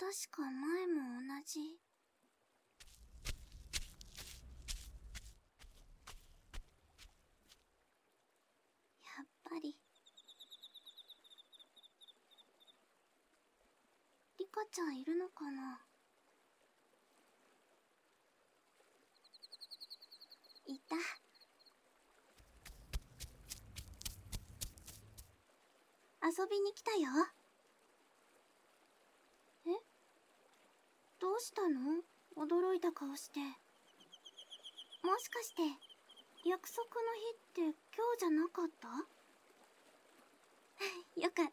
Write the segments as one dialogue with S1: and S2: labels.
S1: 確か前も同じ。やっぱりリカちゃんいるのかな。いた。遊びに来たよ。え？どうしたの？驚いた顔して。もしかして約束の日って今日じゃなかった？よかった。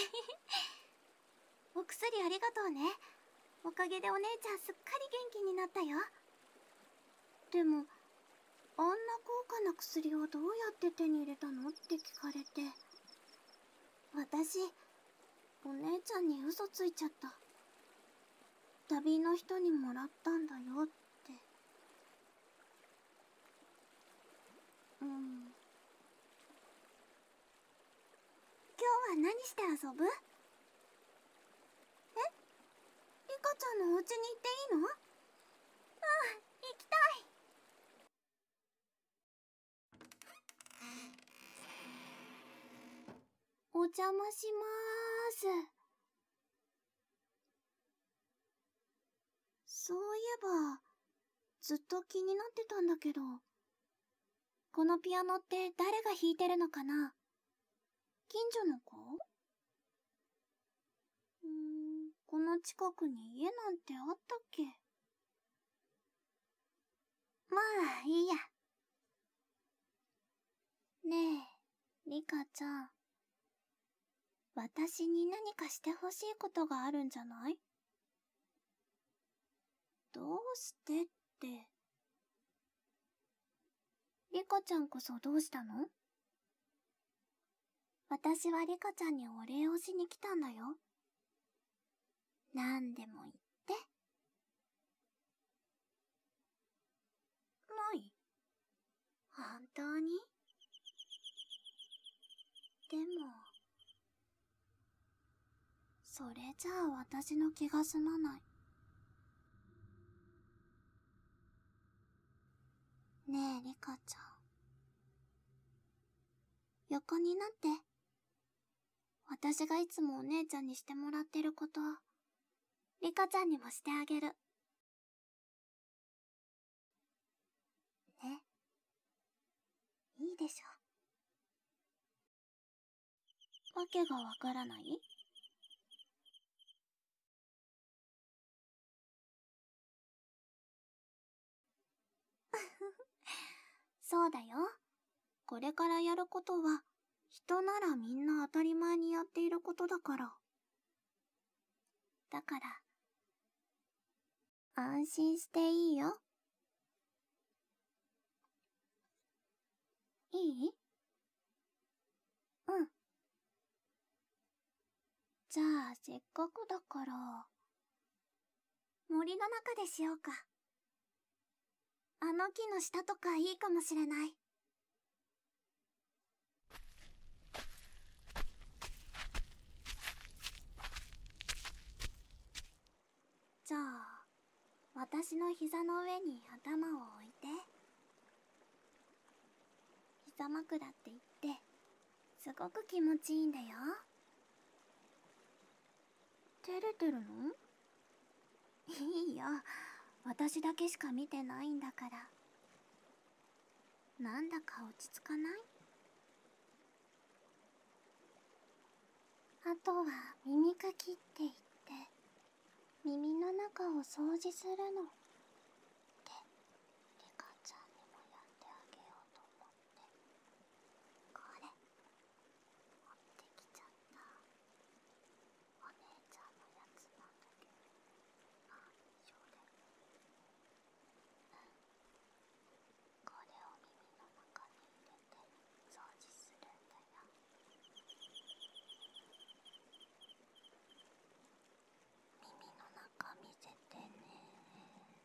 S1: お薬ありがとうね。おかげでお姉ちゃんすっかり元気になったよ。でもあんな高価な薬をどうやって手に入れたのって聞かれて、私お姉ちゃんに嘘ついちゃった。旅の人にもらったんだよって。今日は何して遊ぶ？え？リカちゃんのお家に行っていいの？うん、行きたい。お邪魔しまーす。そういえばずっと気になってたんだけど、このピアノって誰が弾いてるのかな？近所の子？この近くに家なんてあったっけ？まあいいや。ねえ、リカちゃん、私に何かしてほしいことがあるんじゃない？どうしてって。リカちゃんこそどうしたの？私はリカちゃんにお礼をしに来たんだよ。何でも言って。ない？本当に？でも、それじゃあ私の気が済まない。ねえリカちゃん、横になって。私がいつもお姉ちゃんにしてもらってること、リカちゃんにもしてあげる。ね、いいでしょ。わけがわからない？そうだよ。これからやることは、人ならみんな当たり前にやっていることだから。だから、安心していいよ。いい？うん。じゃあ、せっかくだから、森の中でしようか。あの木の下とかいいかもしれない。じゃあ、私の膝の上に頭を置いて。膝枕って言って、すごく気持ちいいんだよ。照れてるの？いいよ。私だけしか見てないんだから。なんだか落ち着かない？あとは耳かきって言って、耳の中を掃除するの。で、リカちゃんにもやってあげようと思って。これ、持ってきちゃった。お姉ちゃんのやつなんだけど。あ、一緒で。これを耳の中に入れて掃除するんだよ。耳の中見せてね。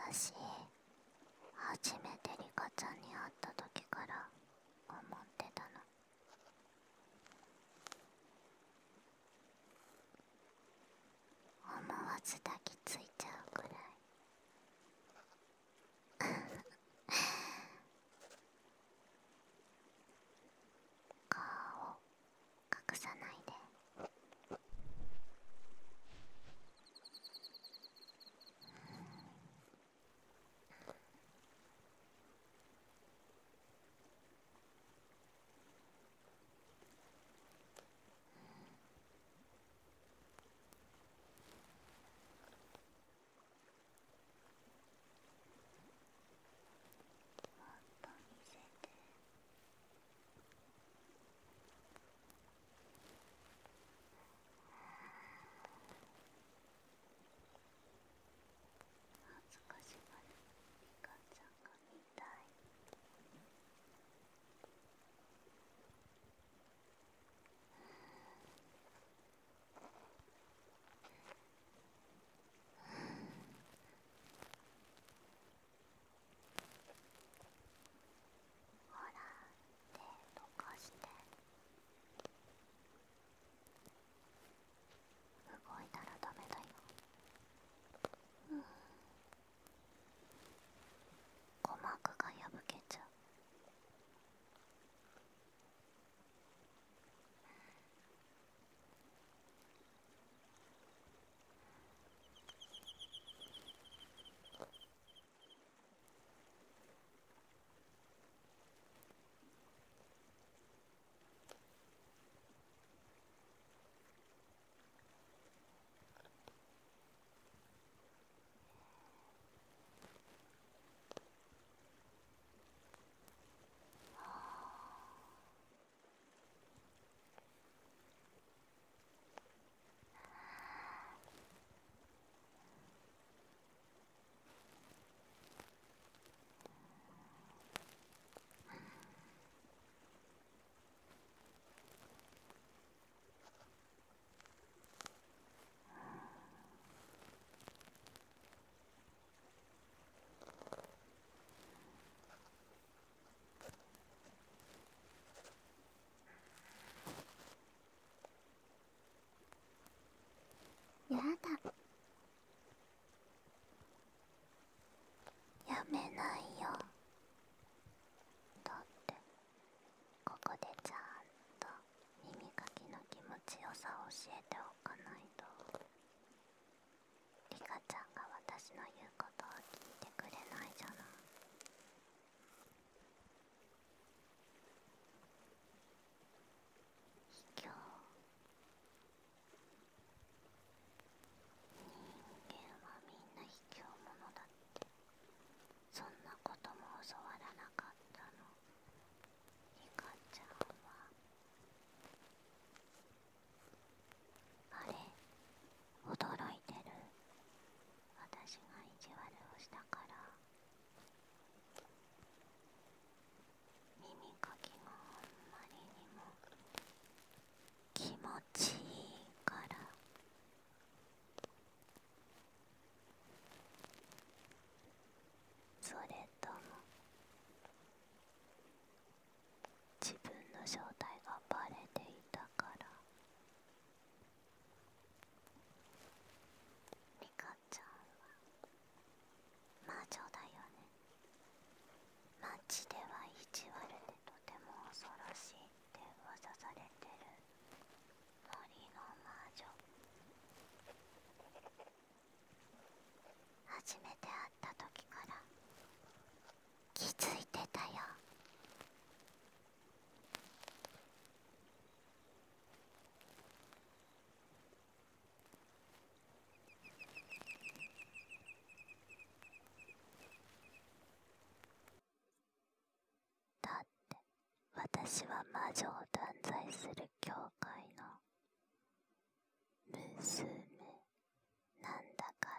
S1: 私、初めてリカちゃんに会った時から思ってたの。思わず抱きついちゃうくらい。顔を隠さないで。もっと見せて。恥ずかしがるリカちゃんが見たい。ほら、手どかして。動いたらダメだよ。鼓膜が破けちゃう。やだ。やめないよ。だってここでちゃんと耳かきの気持ちよさを教えておかないとリカちゃんが私の言うことを聞いてくれないじゃない。卑怯。人間はみんな卑怯者だって。そんなことも教わらなかったの。リカちゃんは。あれ、驚いてる。私が意地悪をしたから。耳かきがあんまりにも気持ちいいから。それとも自分の正体がバレていたから。リカちゃんは魔女だよね。街では意地悪でとても恐ろしいって噂されてる森の魔女。初めて会った時から気づいてたよ。だって私は魔女を断罪する教会の娘なんだから。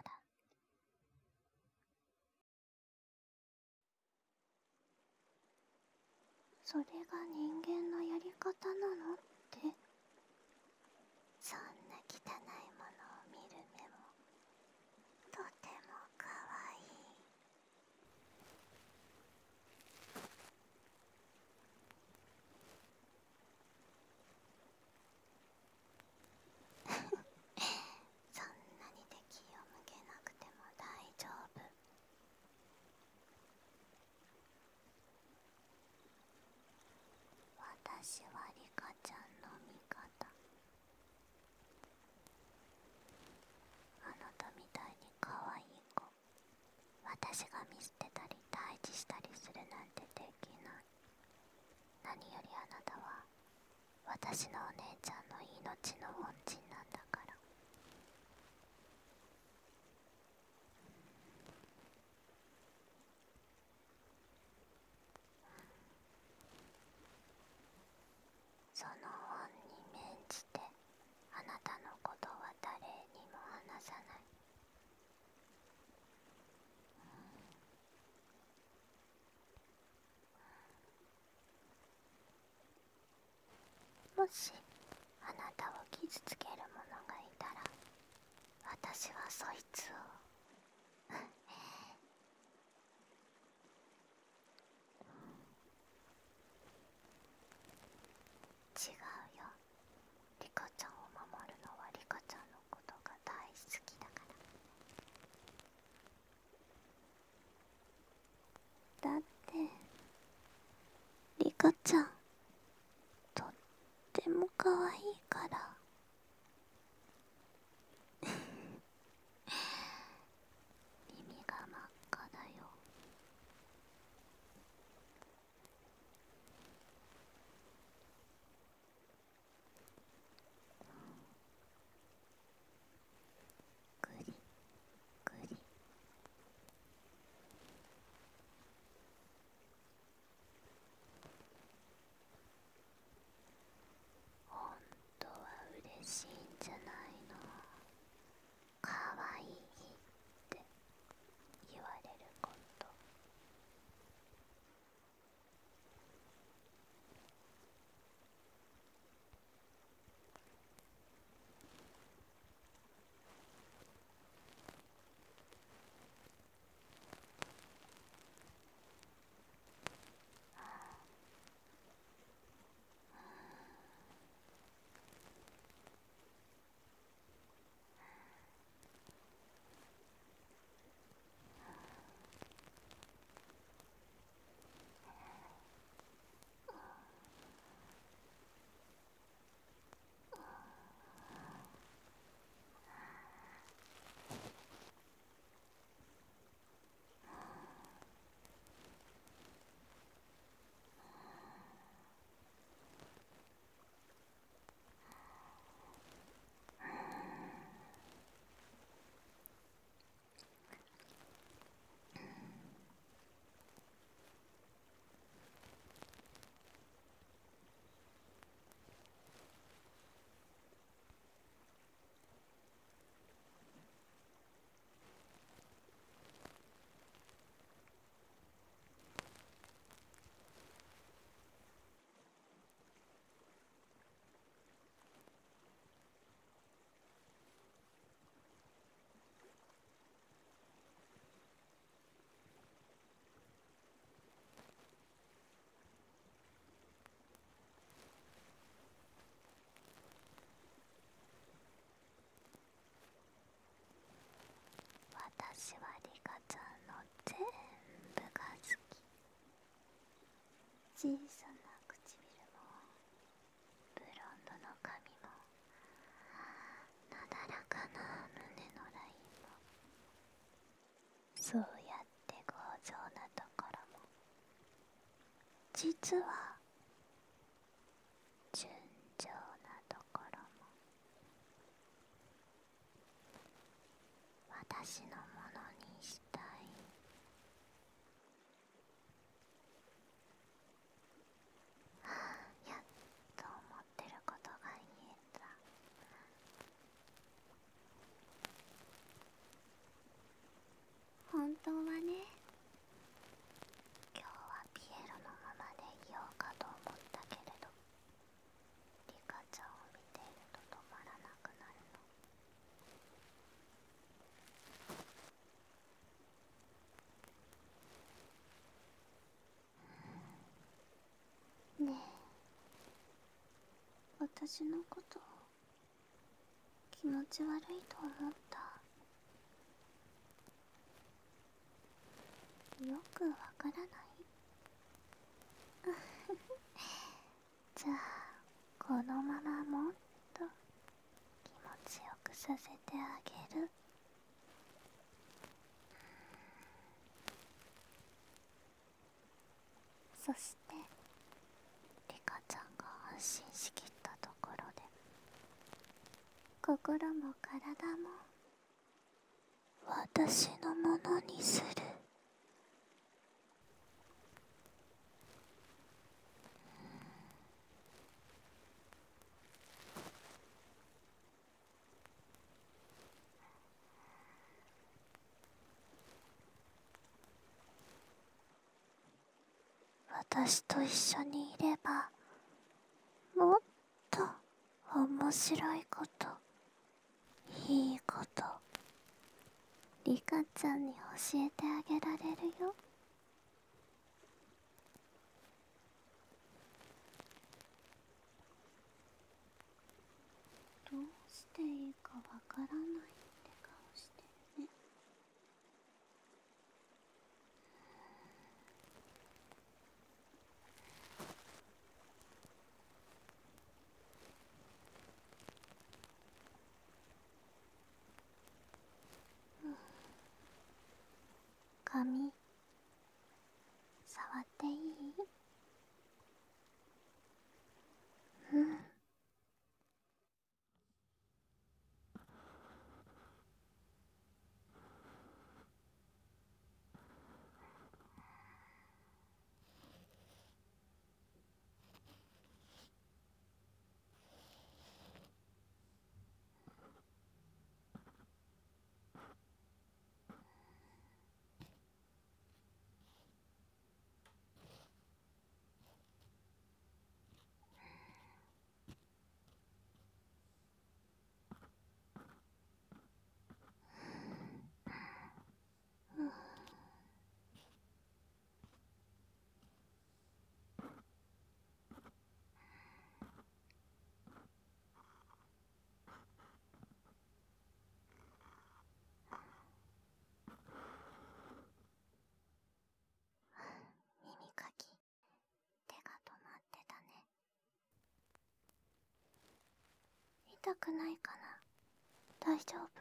S1: それが人間のやり方なのって。そんな汚いものを見る目もとてもかわいい。 私はリカちゃんの味方。あなたみたいに可愛い子、私が見捨てたり退治したりするなんてできない。何よりあなたは私のお姉ちゃんの命の恩人なんだから。その恩に免じてあなたのことは誰にも話さない。もしあなたを傷つける者がいたら、私はそいつを違うよ。リカちゃんを守るのはリカちゃんのことが大好きだから。だってリカちゃんとっても可愛いから。耳が真っ赤だよ。グリグリ。本当は嬉しいんじゃないの。可愛いって言われること。私はリカちゃんの全部が好き。小さな唇もブロンドの髪もなだらかな胸のラインも、そうやって強情なところも、実は純情なところも、私のものにしたい。やっと思ってることが言えた。本当はね、今日はピエロのままでいようかと思ったけれど、リカちゃんを見ていると止まらなくなるの。ねえ、私のこと気持ち悪いと思った？よくわからない？ じゃあこのままもっと気持ちよくさせてあげる。そしてリカちゃんが安心しきったところで心も体も私のものにする。私と一緒にいればもっと面白いこと、いいことリカちゃんに教えてあげられるよ。どうしていいかわからないって顔してるね。髪触っていい？うん。耳かき手が止まってたね。痛くないかな？大丈夫？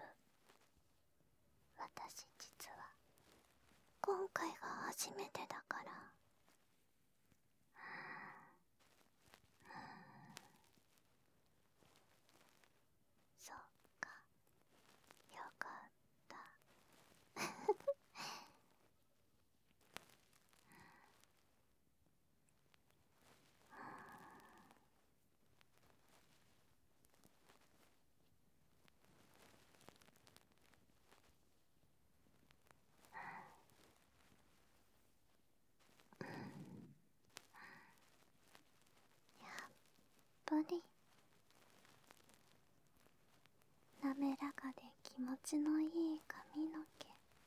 S1: 私実は今回が初めてだから。そっか、よかった。やっぱり滑らかで気持ちのいい髪の毛、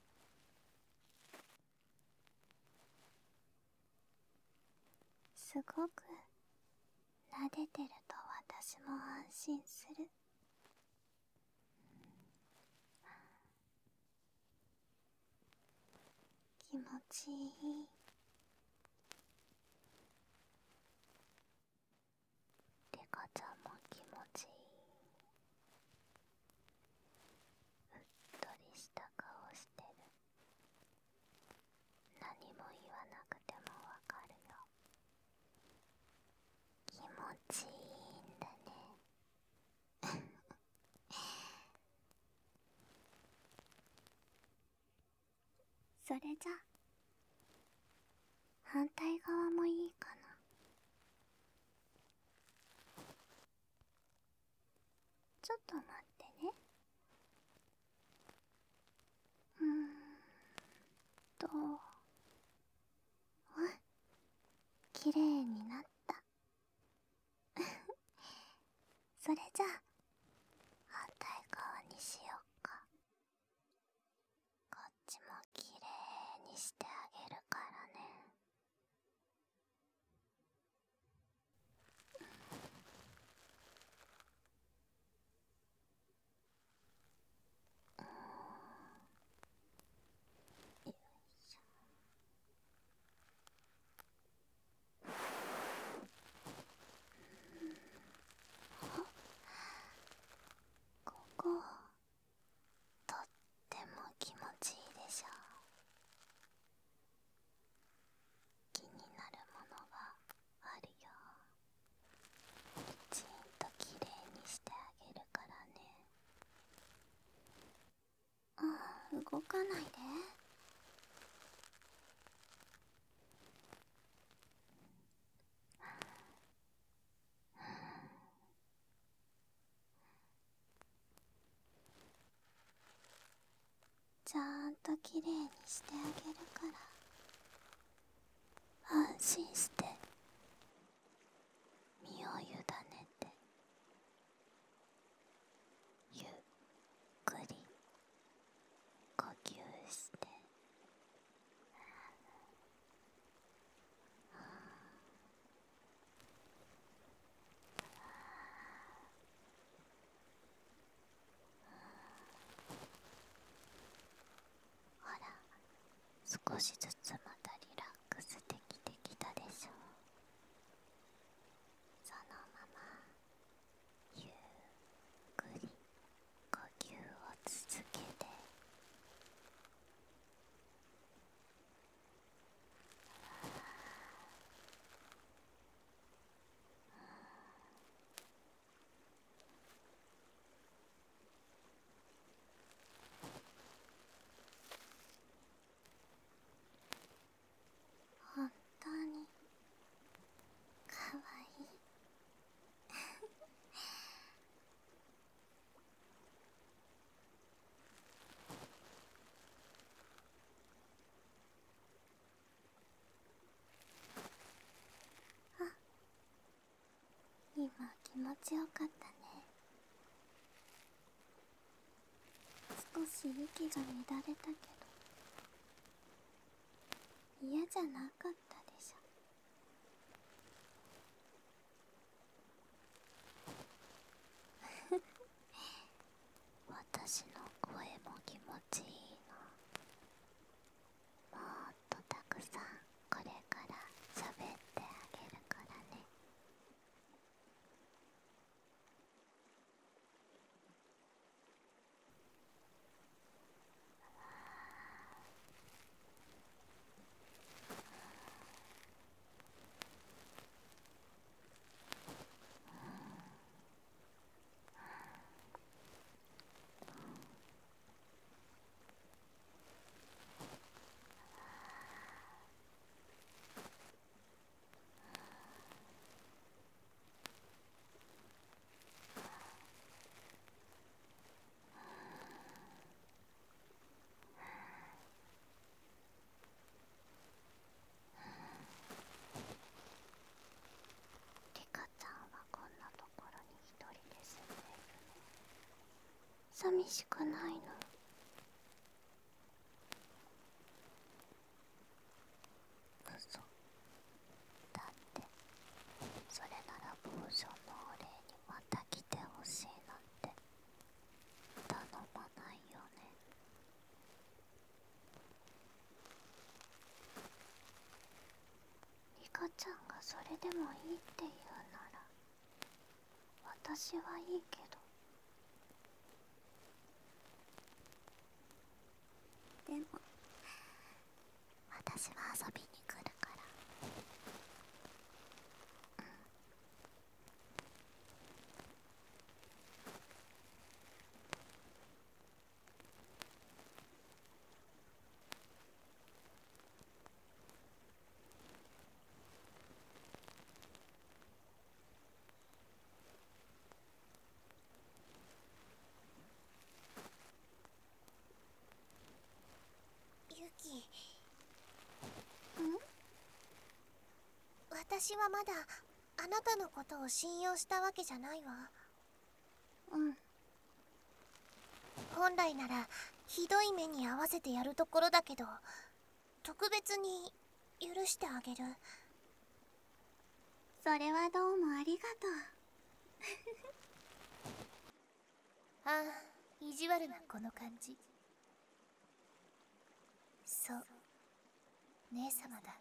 S1: すごく撫でてると私も安心する。気持ちいい。リカちゃんも気持ちいい。うっとりした顔してる。何も言わなくてもわかるよ。気持ちいいんだね。それじゃ反対側もいいかな？ちょっと待ってね。と、綺麗になった。それじゃあ反対側にしよっか。こっちも綺麗にしてあげるからね。よいしょ。 動かないで。ちゃんときれいにしてあげるから、安心して身を委ねて、ゆっくり呼吸して。ほら、少しずつまたリラックスできてきたでしょ。そのままゆっくり呼吸を続けて。本当にかわいい。あ、今気持ちよかったね。少し息が乱れたけど、嫌じゃなかったでしょ。私の声も気持ちいいの。もっとたくさんこれから喋ってあげるからね。リカちゃんはこんなところに一人で住んでいるの？寂しくないの？嘘だって。それならポーションのお礼にまた来てほしいなんて頼まないよね。リカちゃんがそれでもいいって言うなら私はいいけど。でも私は遊びに来るから。
S2: ユキ。私はまだあなたのことを信用したわけじゃないわ。本来ならひどい目に遭わせてやるところだけど、特別に許してあげる。
S1: それはどうもありがとう。
S2: ああ、意地悪なこの感じ。そう、姉様だ。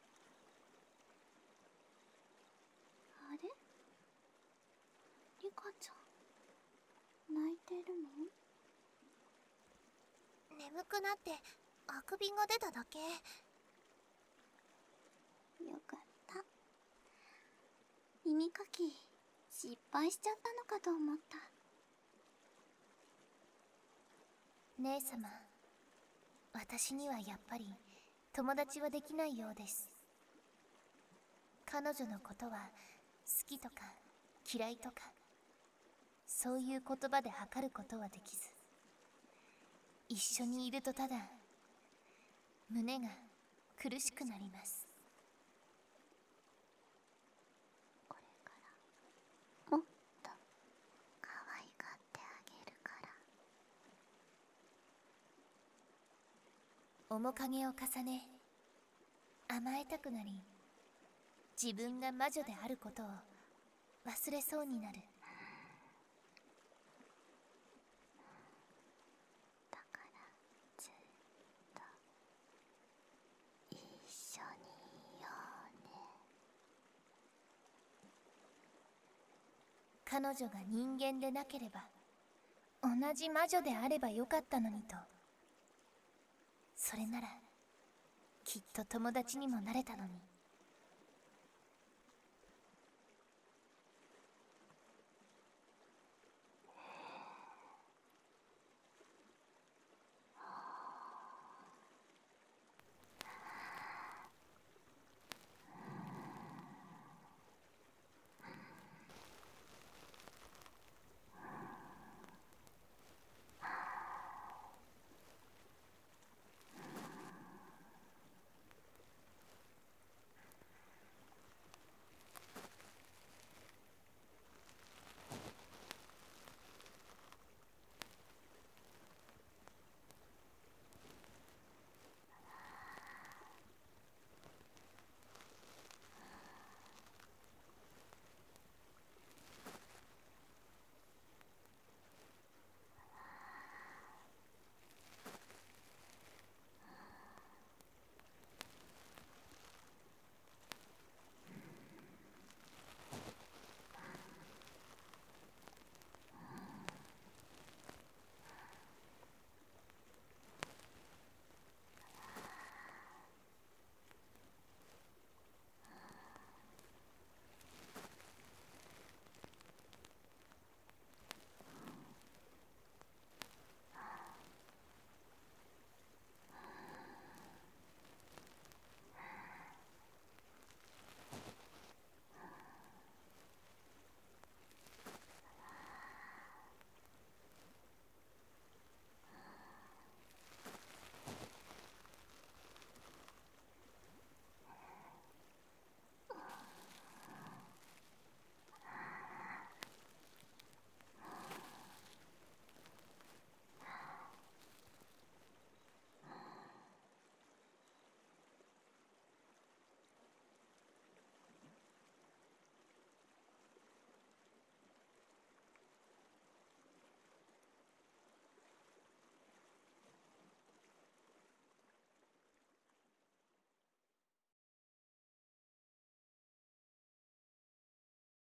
S1: あれ？リカちゃん泣いてるの？
S2: 眠くなってあくびが出ただけ。
S1: よかった。耳かき失敗しちゃったのかと思った。
S2: 姉様、 私にはやっぱり友達はできないようです。彼女のことは好きとか嫌いとか、そういう言葉で測ることはできず、一緒にいるとただ胸が苦しくなります。
S1: これからもっと可愛がってあげるから。
S2: 面影を重ね、甘えたくなり、自分が魔女であることを忘れそうになる。
S1: だからずっと一緒にいようね。
S2: 彼女が人間でなければ、同じ魔女であればよかったのにと。それならきっと友達にもなれたのに。